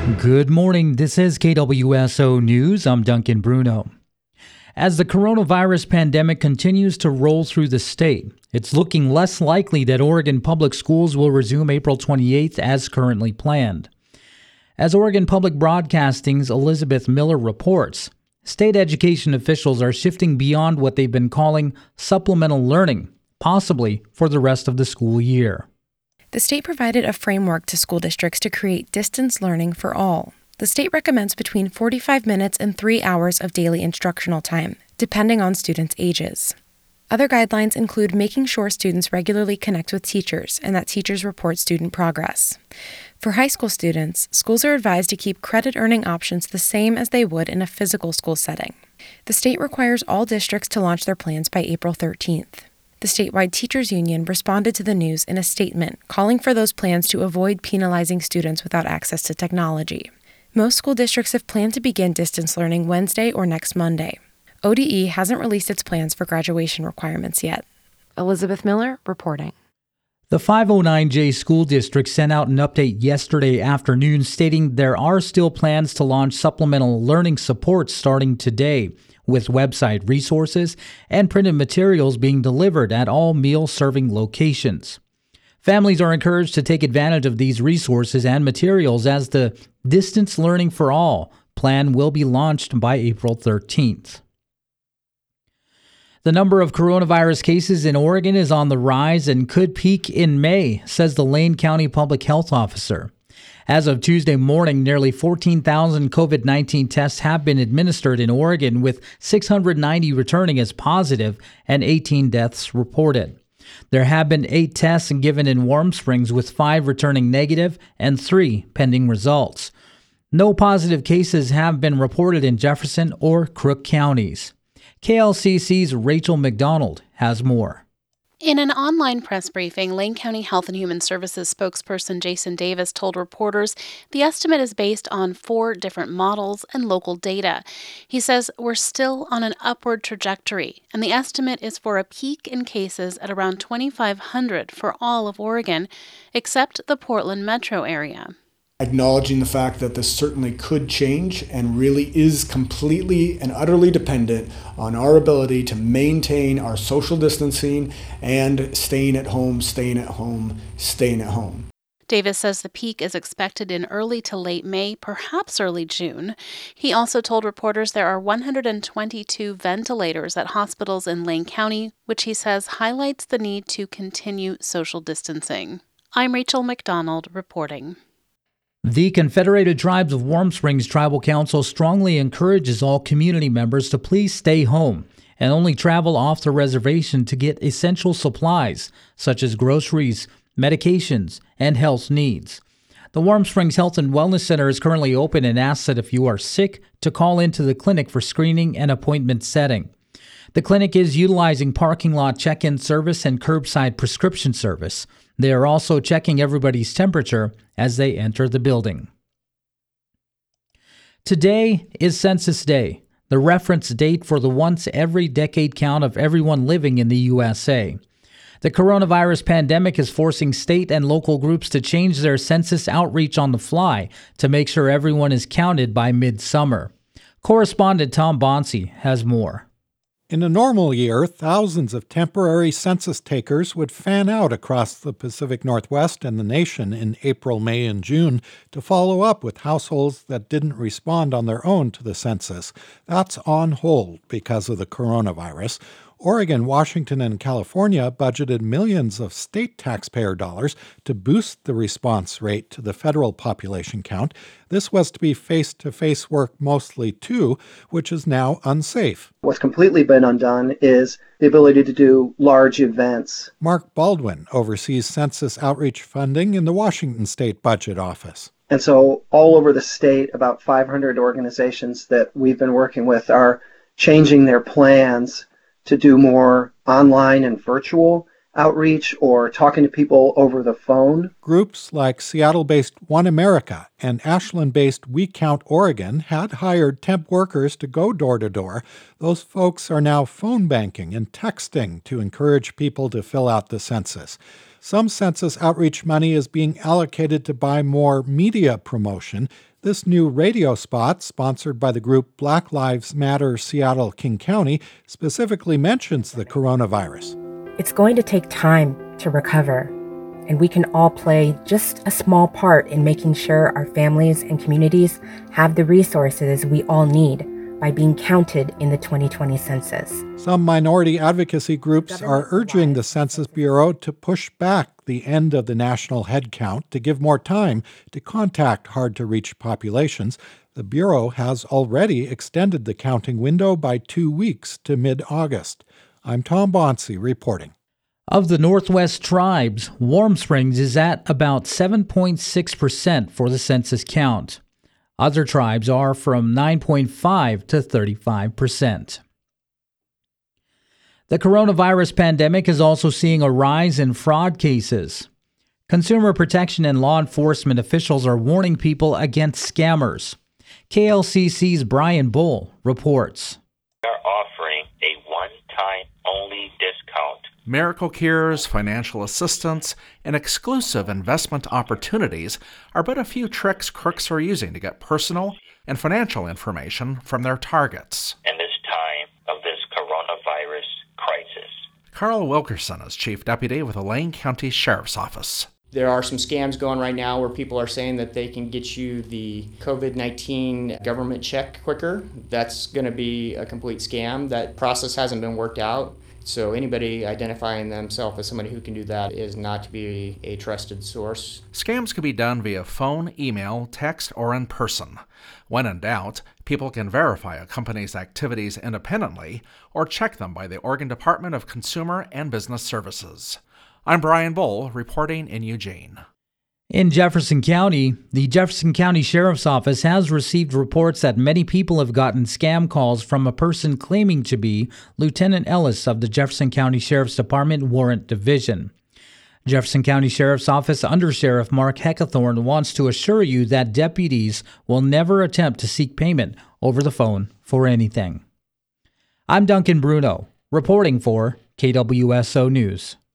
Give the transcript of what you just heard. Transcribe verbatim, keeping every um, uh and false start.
Good morning. This is K W S O News. I'm Duncan Bruno. As the coronavirus pandemic continues to roll through the state, it's looking less likely that Oregon Public Schools will resume April twenty-eighth as currently planned. As Oregon Public Broadcasting's Elizabeth Miller reports, state education officials are shifting beyond what they've been calling supplemental learning, possibly for the rest of the school year. The state provided a framework to school districts to create distance learning for all. The state recommends between forty-five minutes and three hours of daily instructional time, depending on students' ages. Other guidelines include making sure students regularly connect with teachers and that teachers report student progress. For high school students, schools are advised to keep credit earning options the same as they would in a physical school setting. The state requires all districts to launch their plans by April thirteenth. The statewide teachers union responded to the news in a statement calling for those plans to avoid penalizing students without access to technology. Most school districts have planned to begin distance learning Wednesday or next Monday. O D E hasn't released its plans for graduation requirements yet. Elizabeth Miller reporting. The five oh nine J School District sent out an update yesterday afternoon stating there are still plans to launch supplemental learning support starting today, with website resources and printed materials being delivered at all meal-serving locations. Families are encouraged to take advantage of these resources and materials as the Distance Learning for All plan will be launched by April thirteenth. The number of coronavirus cases in Oregon is on the rise and could peak in May, says the Lane County Public Health Officer. As of Tuesday morning, nearly fourteen thousand COVID nineteen tests have been administered in Oregon, with six hundred ninety returning as positive and eighteen deaths reported. There have been eight tests given in Warm Springs, with five returning negative and three pending results. No positive cases have been reported in Jefferson or Crook counties. K L C C's Rachel McDonald has more. In an online press briefing, Lane County Health and Human Services spokesperson Jason Davis told reporters the estimate is based on four different models and local data. He says we're still on an upward trajectory, and the estimate is for a peak in cases at around twenty-five hundred for all of Oregon, except the Portland metro area. Acknowledging the fact that this certainly could change and really is completely and utterly dependent on our ability to maintain our social distancing and staying at home, staying at home, staying at home. Davis says the peak is expected in early to late May, perhaps early June. He also told reporters there are one hundred twenty-two ventilators at hospitals in Lane County, which he says highlights the need to continue social distancing. I'm Rachel McDonald reporting. The Confederated Tribes of Warm Springs Tribal Council strongly encourages all community members to please stay home and only travel off the reservation to get essential supplies such as groceries, medications, and health needs. The Warm Springs Health and Wellness Center is currently open and asks that if you are sick to call into the clinic for screening and appointment setting. The clinic is utilizing parking lot check-in service and curbside prescription service. They are also checking everybody's temperature as they enter the building. Today is Census Day, the reference date for the once every decade count of everyone living in the U S A. The coronavirus pandemic is forcing state and local groups to change their census outreach on the fly to make sure everyone is counted by midsummer. Correspondent Tom Bonsi has more. In a normal year, thousands of temporary census takers would fan out across the Pacific Northwest and the nation in April, May, and June to follow up with households that didn't respond on their own to the census. That's on hold because of the coronavirus. Oregon, Washington, and California budgeted millions of state taxpayer dollars to boost the response rate to the federal population count. This was to be face-to-face work mostly too, which is now unsafe. What's completely been undone is the ability to do large events. Mark Baldwin oversees census outreach funding in the Washington State Budget Office. And so all over the state, about five hundred organizations that we've been working with are changing their plans to do more online and virtual outreach or talking to people over the phone. Groups like Seattle-based One America and Ashland-based We Count Oregon had hired temp workers to go door-to-door. Those folks are now phone banking and texting to encourage people to fill out the census. Some census outreach money is being allocated to buy more media promotion. This new radio spot, sponsored by the group Black Lives Matter Seattle-King County, specifically mentions the coronavirus. It's going to take time to recover, and we can all play just a small part in making sure our families and communities have the resources we all need by being counted in the twenty twenty census. Some minority advocacy groups are urging the Census Bureau to push back the end of the national head count to give more time to contact hard-to-reach populations. The Bureau has already extended the counting window by two weeks to mid-August. I'm Tom Bonsi reporting. Of the Northwest tribes, Warm Springs is at about seven point six percent for the census count. Other tribes are from nine point five to thirty-five percent. The coronavirus pandemic is also seeing a rise in fraud cases. Consumer protection and law enforcement officials are warning people against scammers. K L C C's Brian Bull reports. We are offering a one-time only discount. Miracle Cures, financial assistance, and exclusive investment opportunities are but a few tricks crooks are using to get personal and financial information from their targets. In this time of this coronavirus crisis. Carl Wilkerson is Chief Deputy with the Lane County Sheriff's Office. There are some scams going right now where people are saying that they can get you the COVID nineteen government check quicker. That's going to be a complete scam. That process hasn't been worked out. So anybody identifying themselves as somebody who can do that is not to be a trusted source. Scams can be done via phone, email, text, or in person. When in doubt, people can verify a company's activities independently or check them by the Oregon Department of Consumer and Business Services. I'm Brian Bull, reporting in Eugene. In Jefferson County, the Jefferson County Sheriff's Office has received reports that many people have gotten scam calls from a person claiming to be Lieutenant Ellis of the Jefferson County Sheriff's Department Warrant Division. Jefferson County Sheriff's Office Under Sheriff Mark Heckathorn wants to assure you that deputies will never attempt to seek payment over the phone for anything. I'm Duncan Bruno, reporting for K W S O News.